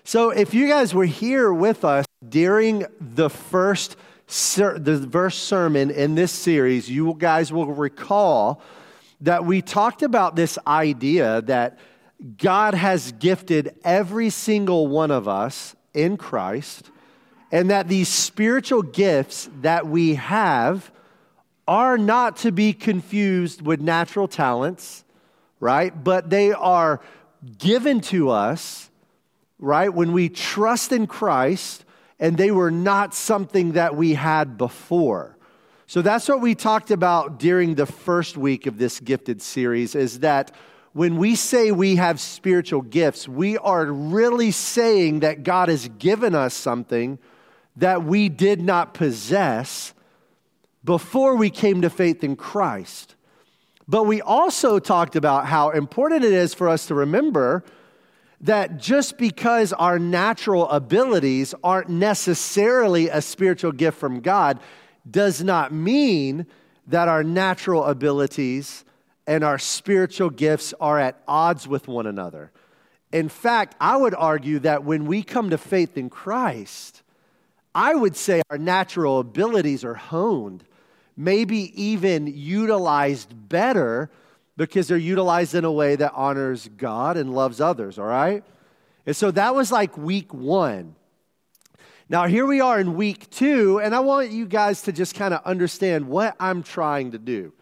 So if you guys were here with us during the first sermon in this series, you guys will recall that we talked about this idea that God has gifted every single one of us in Christ, and that these spiritual gifts that we have are not to be confused with natural talents, right? But they are given to us, right, when we trust in Christ, and they were not something that we had before. So that's what we talked about during the first week of this gifted series, is that when we say we have spiritual gifts, we are really saying that God has given us something that we did not possess before we came to faith in Christ. But we also talked about how important it is for us to remember that just because our natural abilities aren't necessarily a spiritual gift from God does not mean that our natural abilities and our spiritual gifts are at odds with one another. In fact, I would argue that when we come to faith in Christ, I would say our natural abilities are honed, maybe even utilized better because they're utilized in a way that honors God and loves others, all right? And so that was like week 1. Now here we are in week 2, and I want you guys to just kind of understand what I'm trying to do.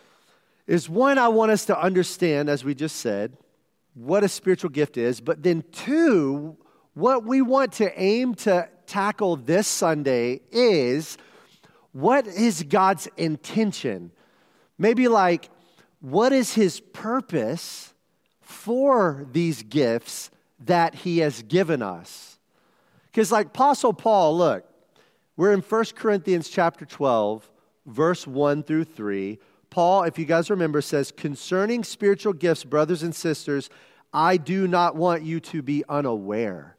Is one, I want us to understand, as we just said, what a spiritual gift is, but then 2, what we want to aim to tackle this Sunday is, what is God's intention? Maybe like, what is His purpose for these gifts that He has given us? Because like Apostle Paul, look, we're in 1 Corinthians chapter 12, verse 1 through 3. Paul, if you guys remember, says, concerning spiritual gifts, brothers and sisters, I do not want you to be unaware.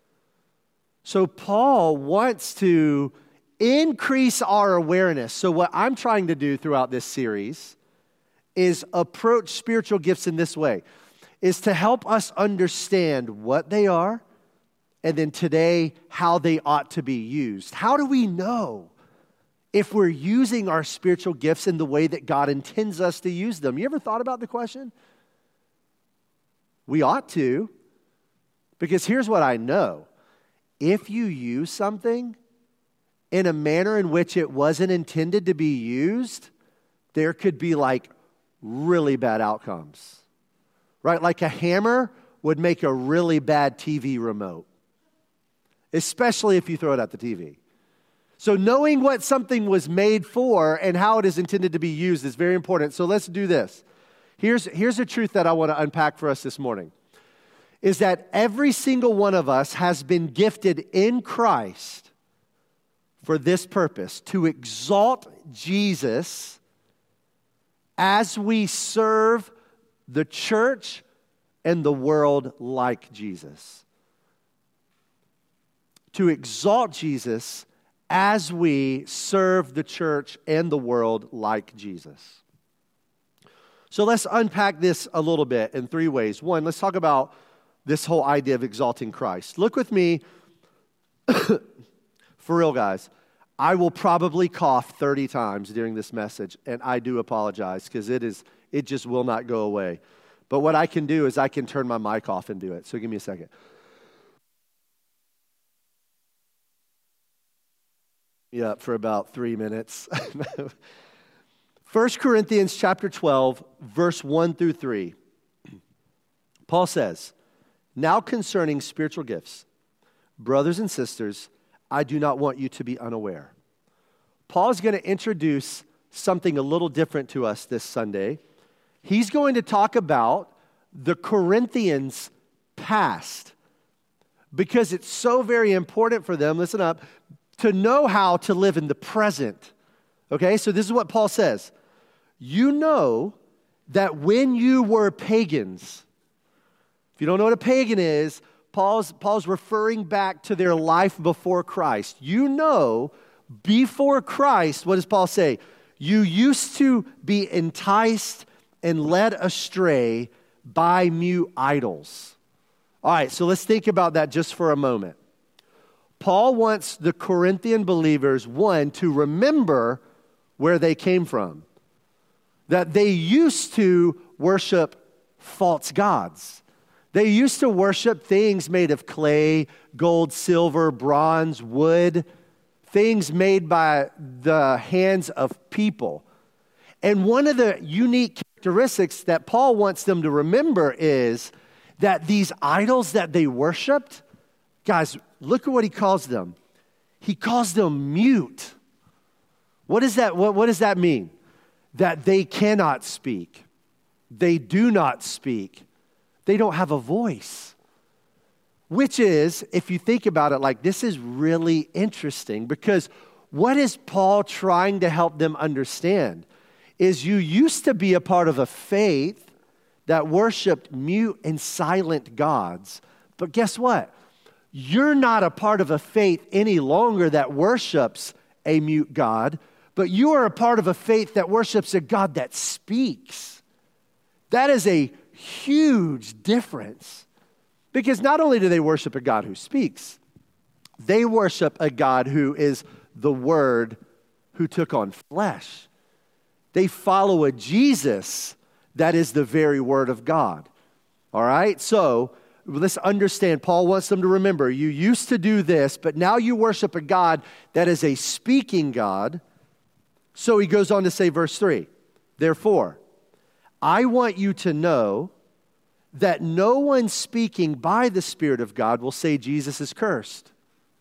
So Paul wants to increase our awareness. So what I'm trying to do throughout this series is approach spiritual gifts in this way, is to help us understand what they are, and then today, how they ought to be used. How do we know if we're using our spiritual gifts in the way that God intends us to use them? You ever thought about the question? We ought to, because here's what I know. If you use something in a manner in which it wasn't intended to be used, there could be like really bad outcomes, right? Like a hammer would make a really bad TV remote, especially if you throw it at the TV. So knowing what something was made for and how it is intended to be used is very important. So let's do this. Here's a truth that I want to unpack for us this morning, is that every single one of us has been gifted in Christ for this purpose, to exalt Jesus as we serve the church and the world like Jesus. To exalt Jesus as we serve the church and the world like Jesus. So let's unpack this a little bit in 3 ways. 1, let's talk about this whole idea of exalting Christ. Look with me, for real guys, I will probably cough 30 times during this message, and I do apologize because it just will not go away. But what I can do is I can turn my mic off and do it. So give me a second. Yeah, for about 3 minutes. 1 Corinthians chapter 12, verse 1 through 3. Paul says, now concerning spiritual gifts, brothers and sisters, I do not want you to be unaware. Paul's going to introduce something a little different to us this Sunday. He's going to talk about the Corinthians' past, because it's so very important for them, listen up, to know how to live in the present. Okay, so this is what Paul says. You know that when you were pagans, if you don't know what a pagan is, Paul's referring back to their life before Christ. You know, before Christ, what does Paul say? You used to be enticed and led astray by mute idols. All right, so let's think about that just for a moment. Paul wants the Corinthian believers, one, to remember where they came from. That they used to worship false gods. They used to worship things made of clay, gold, silver, bronze, wood, things made by the hands of people. And one of the unique characteristics that Paul wants them to remember is that these idols that they worshiped, guys, look at what he calls them. He calls them mute. What does that mean? That they cannot speak. They do not speak. They don't have a voice. Which is, if you think about it, like this is really interesting because what is Paul trying to help them understand is you used to be a part of a faith that worshiped mute and silent gods. But guess what? You're not a part of a faith any longer that worships a mute God, but you are a part of a faith that worships a God that speaks. That is a huge difference. Because not only do they worship a God who speaks, they worship a God who is the Word who took on flesh. They follow a Jesus that is the very Word of God. All right? So let's understand, Paul wants them to remember, you used to do this, but now you worship a God that is a speaking God. So he goes on to say, verse 3, therefore, I want you to know that no one speaking by the Spirit of God will say Jesus is cursed.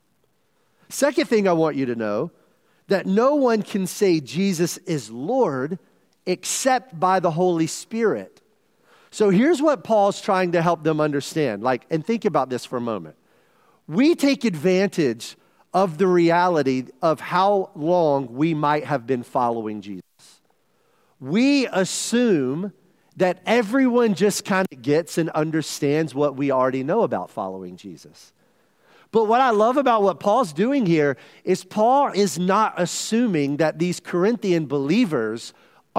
Second thing I want you to know, that no one can say Jesus is Lord except by the Holy Spirit. So here's what Paul's trying to help them understand. And think about this for a moment. We take advantage of the reality of how long we might have been following Jesus. We assume that everyone just kind of gets and understands what we already know about following Jesus. But what I love about what Paul's doing here is Paul is not assuming that these Corinthian believers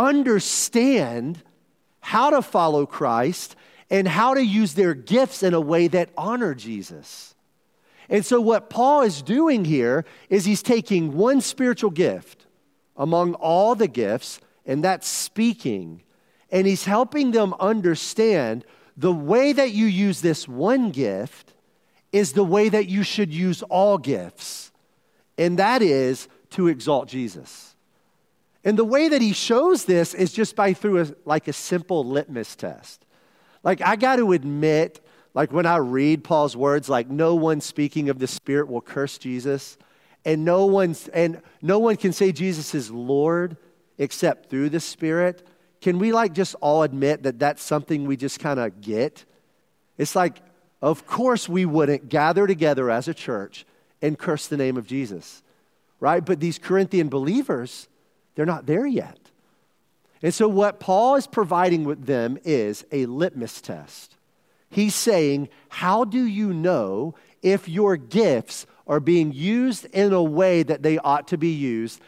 understand how to follow Christ and how to use their gifts in a way that honor Jesus. And so what Paul is doing here is he's taking one spiritual gift among all the gifts, and that's speaking. And he's helping them understand the way that you use this one gift is the way that you should use all gifts. And that is to exalt Jesus. And the way that he shows this is just through a simple litmus test. I got to admit, when I read Paul's words, no one speaking of the Spirit will curse Jesus, and no one can say Jesus is Lord except through the Spirit. Can we just all admit that that's something we just kind of get? It's of course we wouldn't gather together as a church and curse the name of Jesus, right? But these Corinthian believers, they're not there yet. And so what Paul is providing with them is a litmus test. He's saying, how do you know if your gifts are being used in a way that they ought to be used?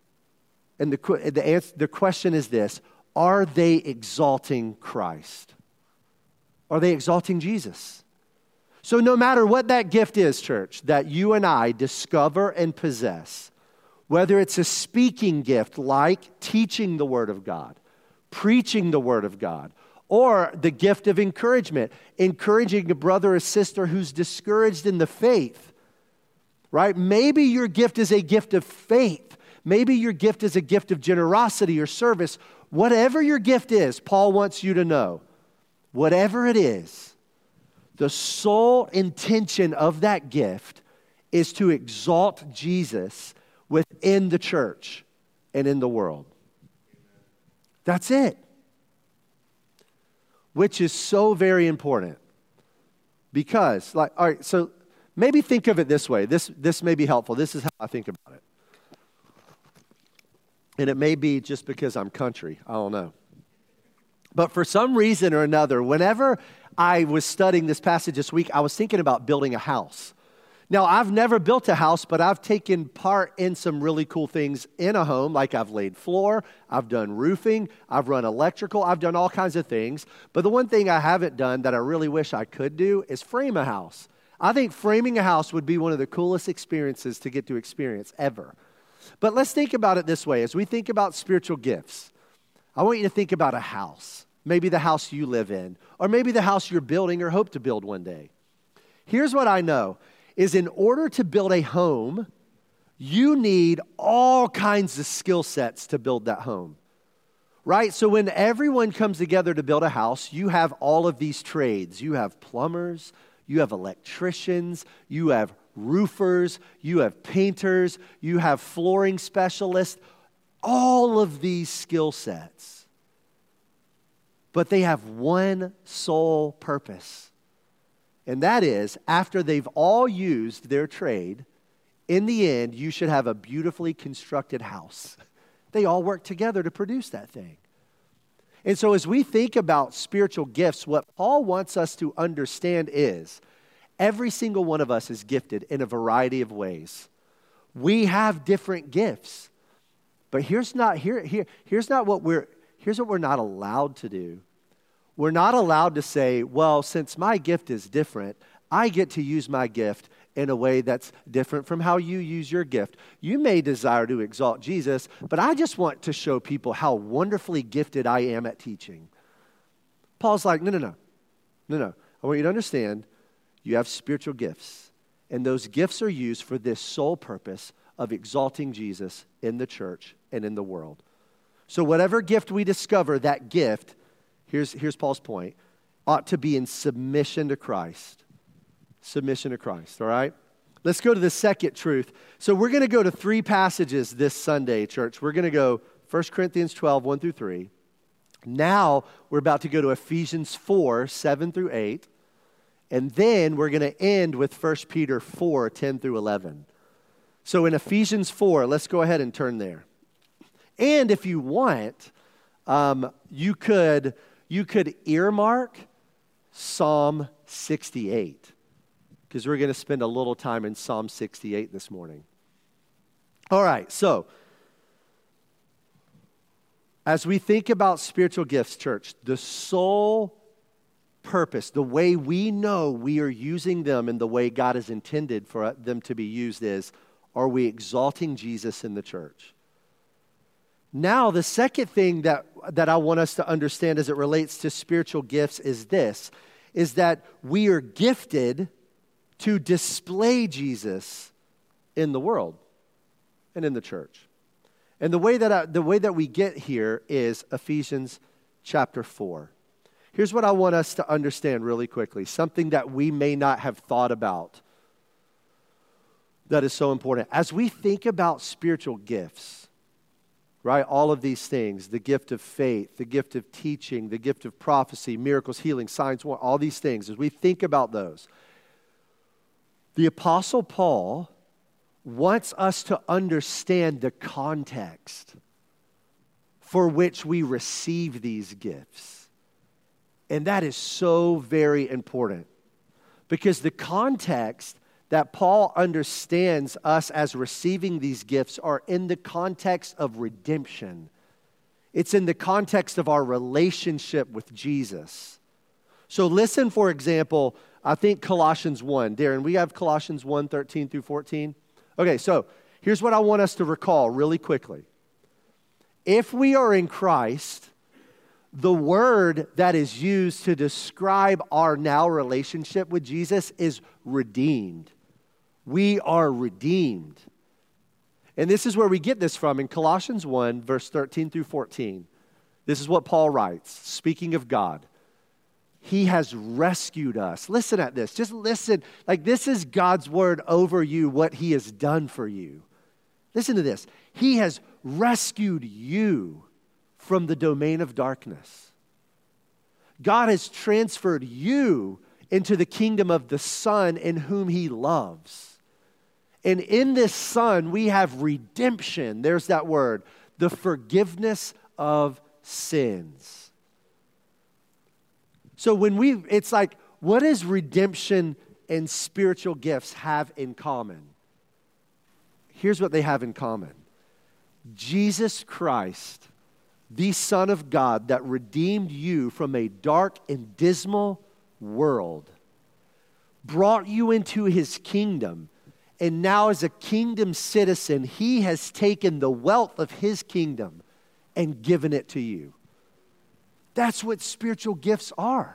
And the question is this: are they exalting Christ? Are they exalting Jesus? So no matter what that gift is, church, that you and I discover and possess, whether it's a speaking gift like teaching the Word of God, preaching the Word of God, or the gift of encouragement, encouraging a brother or sister who's discouraged in the faith, right? Maybe your gift is a gift of faith. Maybe your gift is a gift of generosity or service. Whatever your gift is, Paul wants you to know, whatever it is, the sole intention of that gift is to exalt Jesus within the church and in the world. That's it. Which is so very important. Because, all right, so maybe think of it this way. This may be helpful. This is how I think about it. And it may be just because I'm country. I don't know. But for some reason or another, whenever I was studying this passage this week, I was thinking about building a house. Now, I've never built a house, but I've taken part in some really cool things in a home, like I've laid floor, I've done roofing, I've run electrical, I've done all kinds of things. But the one thing I haven't done that I really wish I could do is frame a house. I think framing a house would be one of the coolest experiences to get to experience ever. But let's think about it this way. As we think about spiritual gifts, I want you to think about a house, maybe the house you live in, or maybe the house you're building or hope to build one day. Here's what I know. Is in order to build a home, you need all kinds of skill sets to build that home, right? So when everyone comes together to build a house, you have all of these trades. You have plumbers, you have electricians, you have roofers, you have painters, you have flooring specialists, all of these skill sets. But they have one sole purpose. And that is, after they've all used their trade, in the end, you should have a beautifully constructed house. They all work together to produce that thing. And so as we think about spiritual gifts, what Paul wants us to understand is every single one of us is gifted in a variety of ways. We have different gifts. But here's what we're not allowed to do. We're not allowed to say, well, since my gift is different, I get to use my gift in a way that's different from how you use your gift. You may desire to exalt Jesus, but I just want to show people how wonderfully gifted I am at teaching. Paul's like, no. I want you to understand, you have spiritual gifts, and those gifts are used for this sole purpose of exalting Jesus in the church and in the world. So whatever gift we discover, that gift, here's Paul's point, ought to be in submission to Christ. Submission to Christ, all right? Let's go to the second truth. So we're going to go to 3 passages this Sunday, church. We're going to go 1 Corinthians 12, 1 through 3. Now we're about to go to Ephesians 4, 7 through 8. And then we're going to end with 1 Peter 4, 10 through 11. So in Ephesians 4, let's go ahead and turn there. And if you want, you could earmark Psalm 68, because we're going to spend a little time in Psalm 68 this morning. All right, so as we think about spiritual gifts, church, the sole purpose, the way we know we are using them and the way God has intended for them to be used is, are we exalting Jesus in the church? Now, the second thing that I want us to understand as it relates to spiritual gifts is this, is that we are gifted to display Jesus in the world and in the church. And the way that we get here is Ephesians chapter 4. Here's what I want us to understand really quickly, something that we may not have thought about that is so important. As we think about spiritual gifts, right? All of these things, the gift of faith, the gift of teaching, the gift of prophecy, miracles, healing, signs, all these things, as we think about those, the Apostle Paul wants us to understand the context for which we receive these gifts. And that is so very important, because the context that Paul understands us as receiving these gifts are in the context of redemption. It's in the context of our relationship with Jesus. So listen, for example, I think Colossians 1. Darren, we have Colossians 1, 13 through 14. Okay, so here's what I want us to recall really quickly. If we are in Christ, the word that is used to describe our now relationship with Jesus is redeemed. We are redeemed. And this is where we get this from in Colossians 1, verse 13 through 14. This is what Paul writes, speaking of God. He has rescued us. Listen at this. Just listen. Like, this is God's word over you, what he has done for you. Listen to this. He has rescued you from the domain of darkness. God has transferred you into the kingdom of the Son in whom he loves. And in this Son, we have redemption. There's that word. The forgiveness of sins. So it's like, what is redemption and spiritual gifts have in common? Here's what they have in common. Jesus Christ, the Son of God that redeemed you from a dark and dismal world, brought you into his kingdom, and now as a kingdom citizen, he has taken the wealth of his kingdom and given it to you. That's what spiritual gifts are.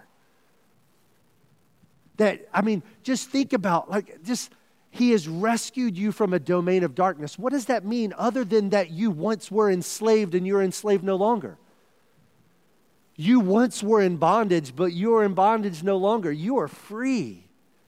Just think about, he has rescued you from a domain of darkness. What does that mean other than that you once were enslaved and you're enslaved no longer? You once were in bondage, but you are in bondage no longer. You are free.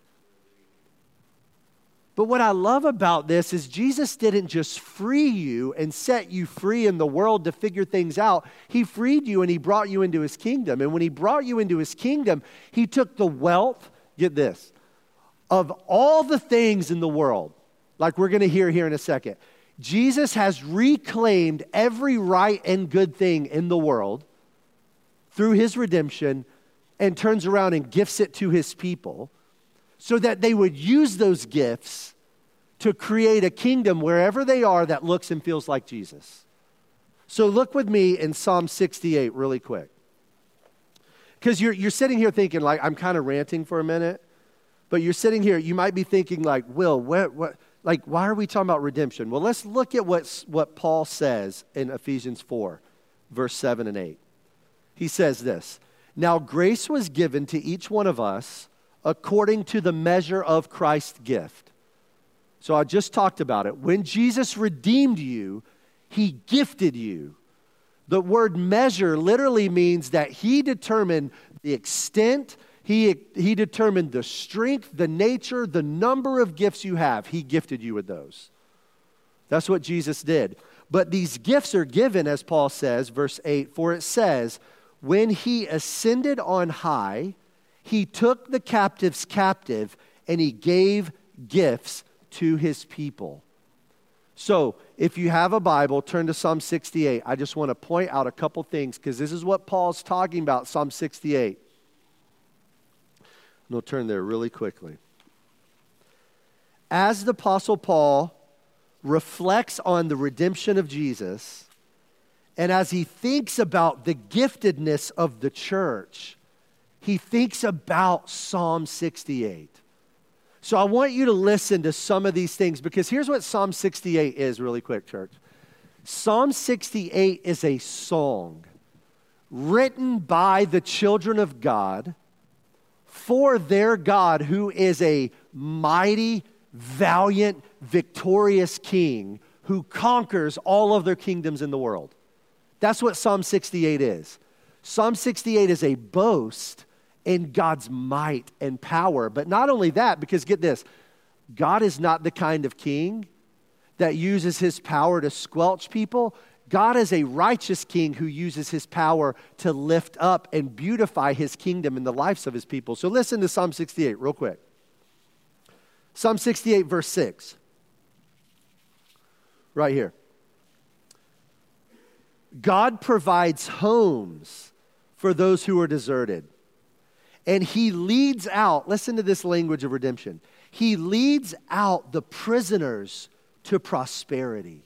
But what I love about this is Jesus didn't just free you and set you free in the world to figure things out. He freed you and he brought you into his kingdom. And when he brought you into his kingdom, he took the wealth, get this, of all the things in the world, like we're going to hear here in a second. Jesus has reclaimed every right and good thing in the world through his redemption and turns around and gifts it to his people, so that they would use those gifts to create a kingdom wherever they are that looks and feels like Jesus. So look with me in Psalm 68 really quick. Because you're sitting here thinking, like, I'm kind of ranting for a minute, but you're sitting here, you might be thinking like, Will, why are we talking about redemption? Well, let's look at what Paul says in Ephesians 4, verse 7 and 8. He says this, "Now grace was given to each one of us according to the measure of Christ's gift." So I just talked about it. When Jesus redeemed you, he gifted you. The word measure literally means that he determined the extent, he determined the strength, the nature, the number of gifts you have. He gifted you with those. That's what Jesus did. But these gifts are given, as Paul says, verse 8, for it says, "When he ascended on high, he took the captives captive, and he gave gifts to his people." So, if you have a Bible, turn to Psalm 68. I just want to point out a couple things, because this is what Paul's talking about, Psalm 68. And we'll turn there really quickly. As the Apostle Paul reflects on the redemption of Jesus, and as he thinks about the giftedness of the church, he thinks about Psalm 68. So I want you to listen to some of these things, because here's what Psalm 68 is really quick, church. Psalm 68 is a song written by the children of God for their God, who is a mighty, valiant, victorious king who conquers all of their kingdoms in the world. That's what Psalm 68 is. Psalm 68 is a boast in God's might and power. But not only that, because get this, God is not the kind of king that uses his power to squelch people. God is a righteous king who uses his power to lift up and beautify his kingdom in the lives of his people. So listen to Psalm 68 real quick. Psalm 68 verse 6. Right here. God provides homes for those who are deserted. And he leads out, listen to this language of redemption. He leads out the prisoners to prosperity.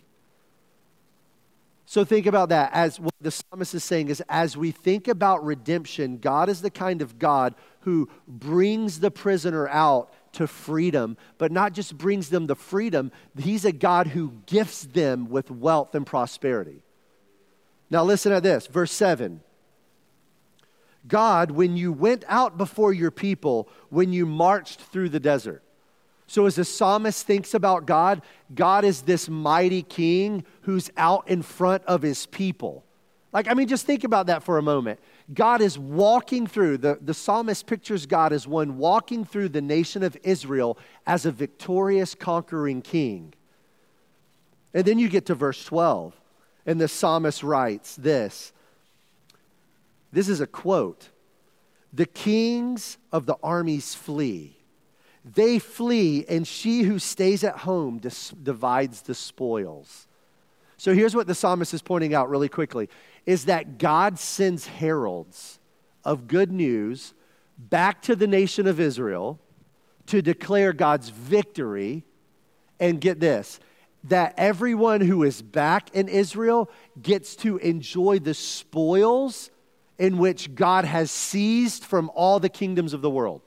So think about that. As what the psalmist is saying is, as we think about redemption, God is the kind of God who brings the prisoner out to freedom, but not just brings them the freedom. He's a God who gifts them with wealth and prosperity. Now listen to this, verse 7. God, when you went out before your people, when you marched through the desert. So as the psalmist thinks about God, God is this mighty king who's out in front of his people. Just think about that for a moment. God is walking through, the psalmist pictures God as one walking through the nation of Israel as a victorious, conquering king. And then you get to verse 12, and the psalmist writes this. This is a quote. "The kings of the armies flee. They flee, and she who stays at home divides the spoils." So here's what the psalmist is pointing out really quickly, is that God sends heralds of good news back to the nation of Israel to declare God's victory. And get this, that everyone who is back in Israel gets to enjoy the spoils in which God has seized from all the kingdoms of the world.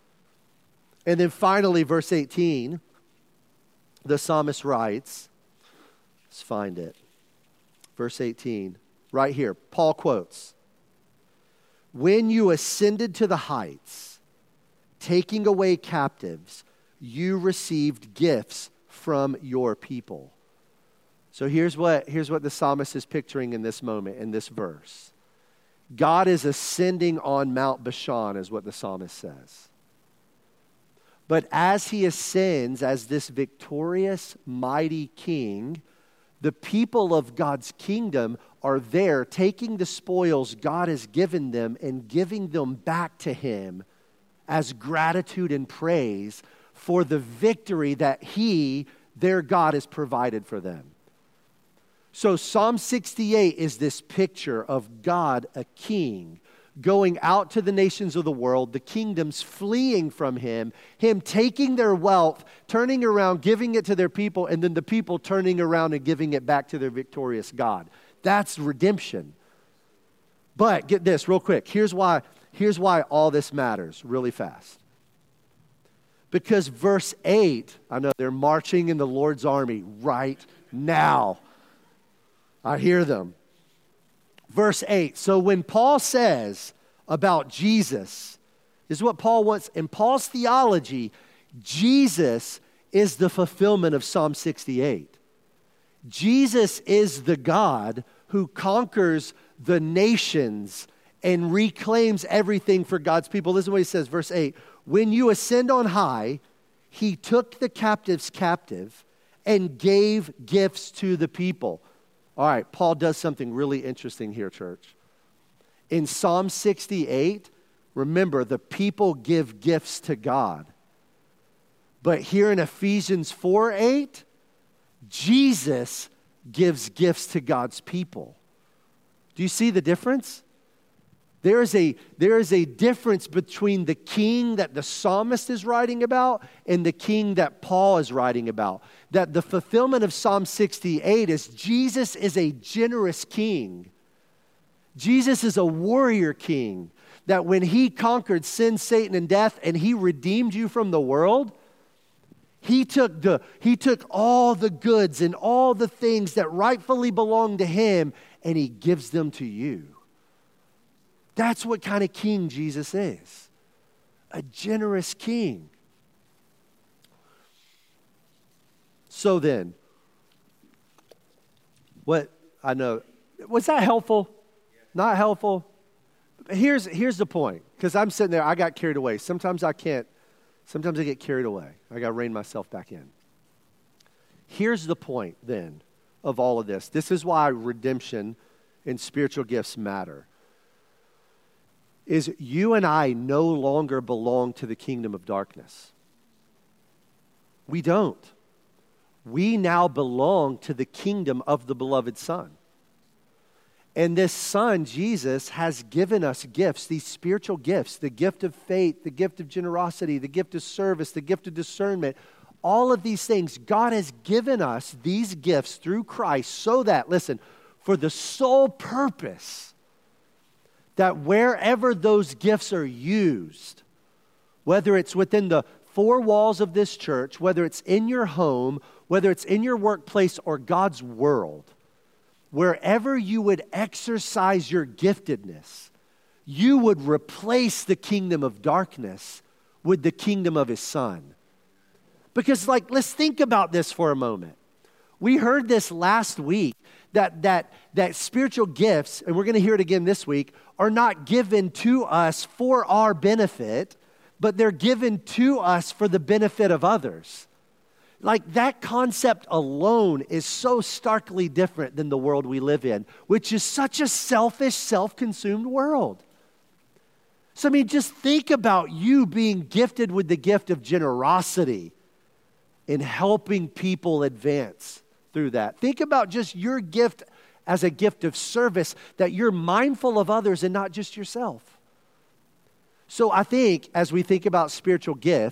And then finally, verse 18, the psalmist writes, let's find it. Verse 18, right here, Paul quotes, "When you ascended to the heights, taking away captives, you received gifts from your people." So here's what the psalmist is picturing in this moment, in this verse. God is ascending on Mount Bashan, is what the psalmist says. But as he ascends as this victorious, mighty king, the people of God's kingdom are there taking the spoils God has given them and giving them back to him as gratitude and praise for the victory that he, their God, has provided for them. So Psalm 68 is this picture of God, a king, going out to the nations of the world, the kingdoms fleeing from him taking their wealth, turning around, giving it to their people, and then the people turning around and giving it back to their victorious God. That's redemption. But get this real quick. Here's why all this matters really fast. Because verse 8, I know they're marching in the Lord's army right now. I hear them. Verse 8, so when Paul says about Jesus, this is what Paul wants. In Paul's theology, Jesus is the fulfillment of Psalm 68. Jesus is the God who conquers the nations and reclaims everything for God's people. Listen to what he says, verse 8. When you ascend on high, he took the captives captive and gave gifts to the people. All right, Paul does something really interesting here, church. In Psalm 68, remember, the people give gifts to God. But here in Ephesians 4:8, Jesus gives gifts to God's people. Do you see the difference? There is a difference between the king that the psalmist is writing about and the king that Paul is writing about. That the fulfillment of Psalm 68 is Jesus is a generous king. Jesus is a warrior king. That when he conquered sin, Satan, and death, and he redeemed you from the world, he took all the goods and all the things that rightfully belong to him, and he gives them to you. That's what kind of king Jesus is. A generous king. So then, what I know, was that helpful? Not helpful? Here's the point, because I'm sitting there, I got carried away. Sometimes I can't. Sometimes I get carried away. I got to rein myself back in. Here's the point then of all of this. This is why redemption and spiritual gifts matter. Is you and I no longer belong to the kingdom of darkness. We don't. We now belong to the kingdom of the beloved Son. And this Son, Jesus, has given us gifts, these spiritual gifts, the gift of faith, the gift of generosity, the gift of service, the gift of discernment. All of these things, God has given us these gifts through Christ so that, listen, for the sole purpose that wherever those gifts are used, whether it's within the four walls of this church, whether it's in your home, whether it's in your workplace or God's world, wherever you would exercise your giftedness, you would replace the kingdom of darkness with the kingdom of his Son. Because let's think about this for a moment. We heard this last week, that spiritual gifts, and we're going to hear it again this week, are not given to us for our benefit, but they're given to us for the benefit of others. That concept alone is so starkly different than the world we live in, which is such a selfish, self-consumed world. So, just think about you being gifted with the gift of generosity in helping people advance through that. Think about just your gift as a gift of service, that you're mindful of others and not just yourself. So I think as we think about spiritual gifts,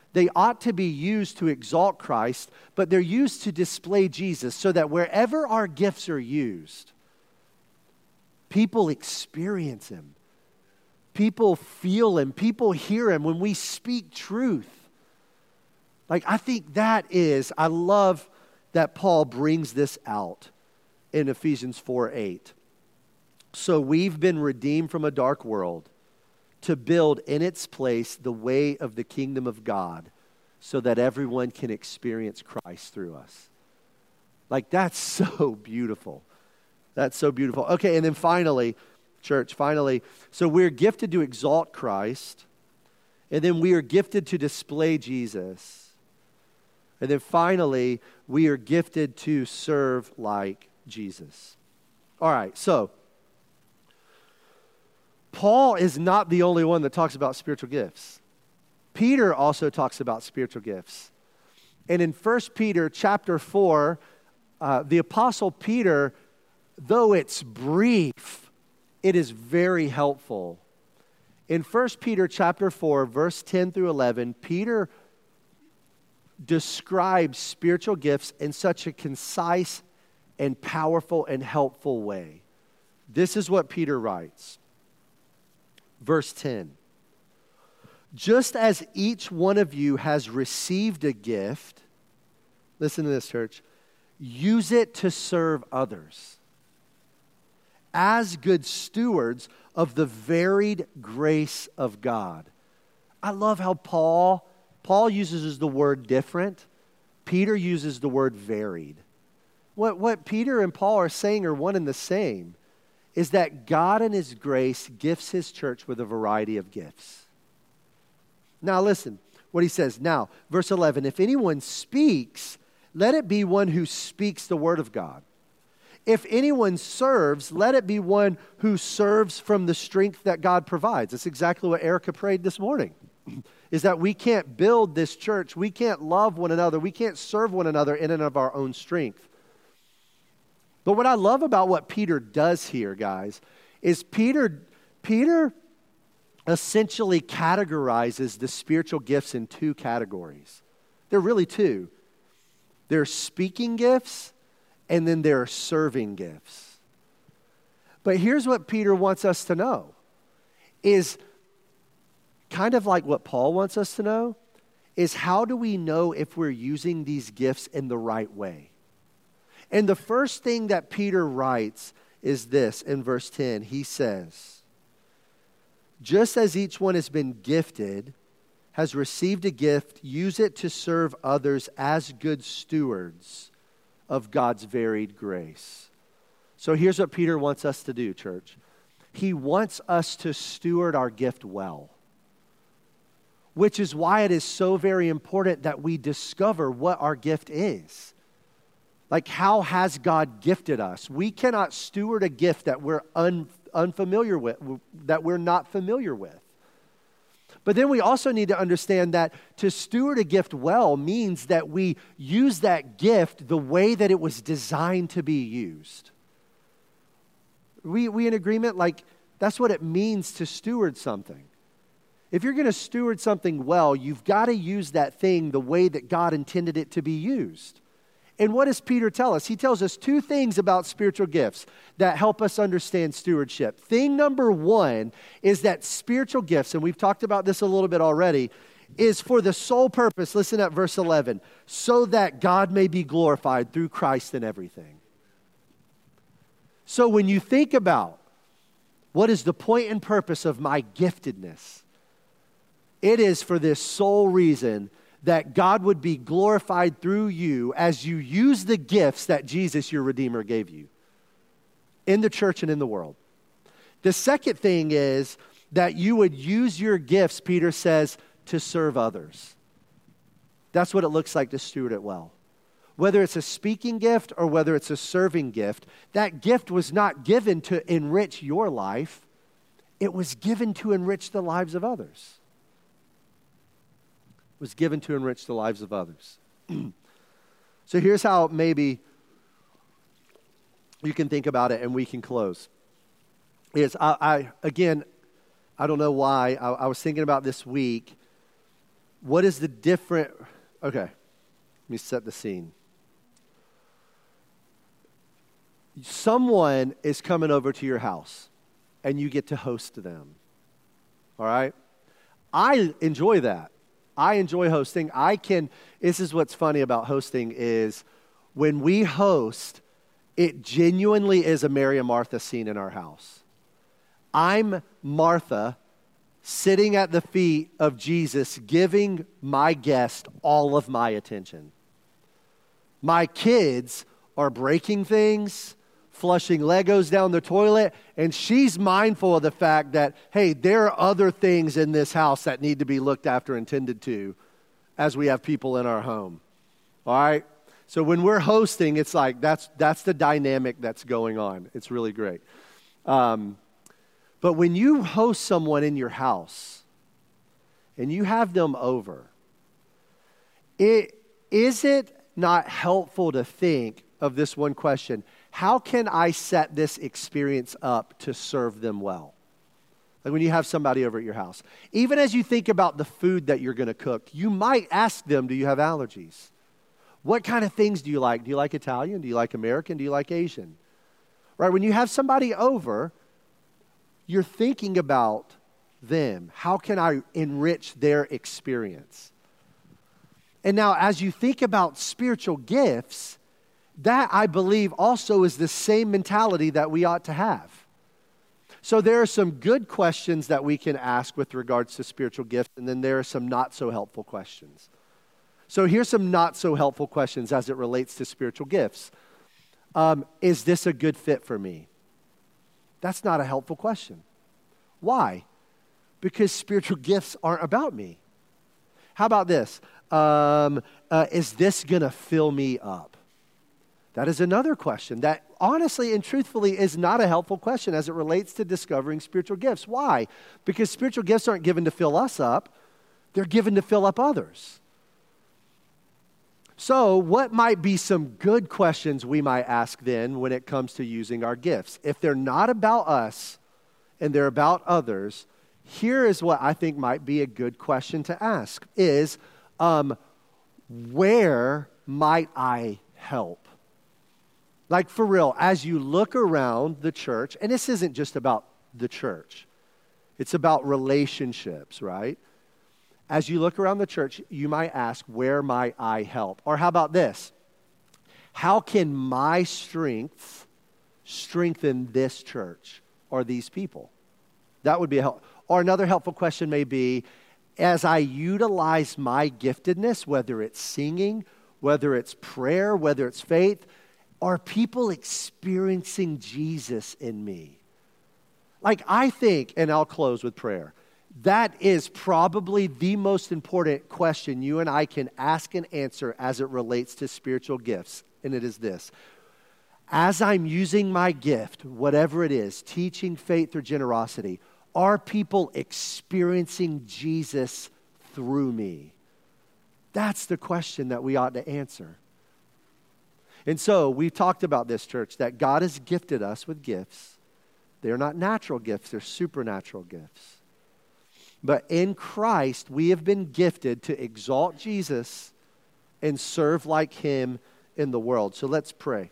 They ought to be used to exalt Christ, but they're used to display Jesus so that wherever our gifts are used, people experience Him. People feel Him. People hear Him when we speak truth. Like, I think I love that Paul brings this out in Ephesians 4:8. So we've been redeemed from a dark world to build in its place the way of the kingdom of God so that everyone can experience Christ through us. Like, that's so beautiful. That's so beautiful. Okay, and then finally, church, so we're gifted to exalt Christ, and then we are gifted to display Jesus, and then finally, we are gifted to serve like Jesus. All right, so Paul is not the only one that talks about spiritual gifts. Peter also talks about spiritual gifts. And in 1 Peter chapter 4, the Apostle Peter, though it's brief, it is very helpful. In 1 Peter chapter 4, verse 10 through 11, Peter describes spiritual gifts in such a concise and powerful and helpful way. This is what Peter writes. Verse 10. Just as each one of you has received a gift, listen to this, church, use it to serve others as good stewards of the varied grace of God. I love how Paul uses the word different. Peter uses the word varied. What Peter and Paul are saying are one and the same, is that God in His grace gifts His church with a variety of gifts. Now listen what he says. Now, verse 11, if anyone speaks, let it be one who speaks the word of God. If anyone serves, let it be one who serves from the strength that God provides. That's exactly what Erica prayed this morning, is that we can't build this church. We can't love one another. We can't serve one another in and of our own strength. But what I love about what Peter does here, guys, is Peter essentially categorizes the spiritual gifts in two categories. There are really two. There are speaking gifts, and then there are serving gifts. But here's what Peter wants us to know, is kind of like what Paul wants us to know, is how do we know if we're using these gifts in the right way? And the first thing that Peter writes is this in verse 10. He says, just as each one has been gifted, has received a gift, use it to serve others as good stewards of God's varied grace. So here's what Peter wants us to do, church. He wants us to steward our gift well, which is why it is so very important that we discover what our gift is. Like, how has God gifted us? We cannot steward a gift that we're unfamiliar with, that we're not familiar with. But then we also need to understand that to steward a gift well means that we use that gift the way that it was designed to be used. We in agreement? Like, that's what it means to steward something. If you're going to steward something well, you've got to use that thing the way that God intended it to be used. And what does Peter tell us? He tells us two things about spiritual gifts that help us understand stewardship. Thing number one is that spiritual gifts, and we've talked about this a little bit already, is for the sole purpose, listen at verse 11, so that God may be glorified through Christ in everything. So when you think about what is the point and purpose of my giftedness, it is for this sole reason that God would be glorified through you as you use the gifts that Jesus, your Redeemer, gave you in the church and in the world. The second thing is that you would use your gifts, Peter says, to serve others. That's what it looks like to steward it well. Whether it's a speaking gift or whether it's a serving gift, that gift was not given to enrich your life. It was given to enrich the lives of others. Was given to enrich the lives of others. So here's how maybe you can think about it and we can close. Is I don't know why, I was thinking about this week What is the different? Okay, let me set the scene. Someone is coming over to your house, and you get to host them. All right? I enjoy that. I enjoy hosting. This is what's funny about hosting is when we host, it genuinely is a Mary and Martha scene in our house. I'm Martha sitting at the feet of Jesus, giving my guest all of my attention. My kids are breaking things, flushing Legos down the toilet, and she's mindful of the fact that, hey, there are other things in this house that need to be looked after and tended to as we have people in our home. All right? So when we're hosting, it's like that's the dynamic that's going on. It's really great. But when you host someone in your house and you have them over, is it not helpful to think of this one question? How can I set this experience up to serve them well? Like when you have somebody over at your house. Even as you think about the food that you're going to cook, you might ask them, do you have allergies? What kind of things do you like? Do you like Italian? Do you like American? Do you like Asian? Right? When you have somebody over, you're thinking about them. How can I enrich their experience? And now, as you think about spiritual gifts, that, I believe, also is the same mentality that we ought to have. So there are some good questions that we can ask with regards to spiritual gifts, and then there are some not so helpful questions. So here's some not so helpful questions as it relates to spiritual gifts. Is this a good fit for me? That's not a helpful question. Why? Because spiritual gifts aren't about me. How about this? Is this going to fill me up? That is another question that honestly and truthfully is not a helpful question as it relates to discovering spiritual gifts. Why? Because spiritual gifts aren't given to fill us up. They're given to fill up others. So what might be some good questions we might ask then when it comes to using our gifts? If they're not about us and they're about others, here is what I think might be a good question to ask is, where might I help? Like for real, as you look around the church, and this isn't just about the church, it's about relationships, right? As you look around the church, you might ask, where might I help? Or how about this? How can my strength strengthen this church or these people? That would be a help. Or another helpful question may be, as I utilize my giftedness, whether it's singing, whether it's prayer, whether it's faith, are people experiencing Jesus in me? Like I think, and I'll close with prayer, that is probably the most important question you and I can ask and answer as it relates to spiritual gifts. And it is this. As I'm using my gift, whatever it is, teaching, faith, or generosity, are people experiencing Jesus through me? That's the question that we ought to answer. And so we've talked about this, church, that God has gifted us with gifts. They're not natural gifts, they're supernatural gifts. But in Christ, we have been gifted to exalt Jesus and serve like Him in the world. So let's pray.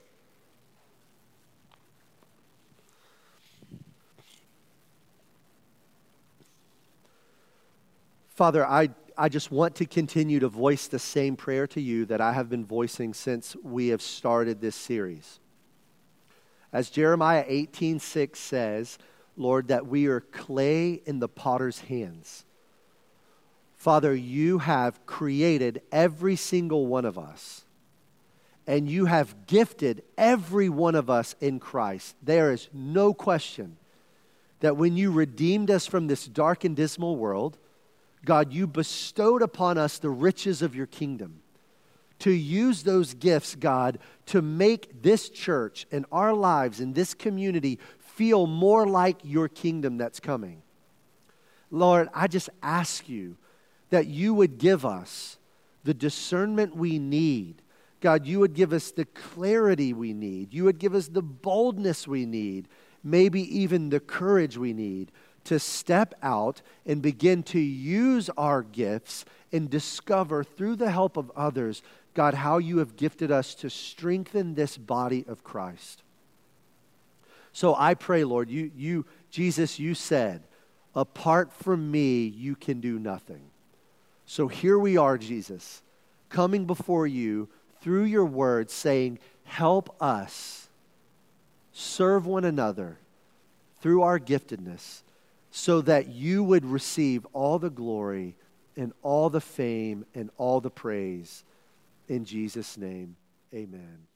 Father, I just want to continue to voice the same prayer to you that I have been voicing since we have started this series. As Jeremiah 18:6 says, Lord, that we are clay in the potter's hands. Father, you have created every single one of us, and you have gifted every one of us in Christ. There is no question that when you redeemed us from this dark and dismal world, God, you bestowed upon us the riches of your kingdom to use those gifts, God, to make this church and our lives and this community feel more like your kingdom that's coming. Lord, I just ask you that you would give us the discernment we need. God, you would give us the clarity we need. You would give us the boldness we need, maybe even the courage we need to step out and begin to use our gifts and discover through the help of others, God, how you have gifted us to strengthen this body of Christ. So I pray, Lord, Jesus, you said, apart from me, you can do nothing. So here we are, Jesus, coming before you through your word, saying, help us serve one another through our giftedness so that you would receive all the glory and all the fame and all the praise. In Jesus' name, amen.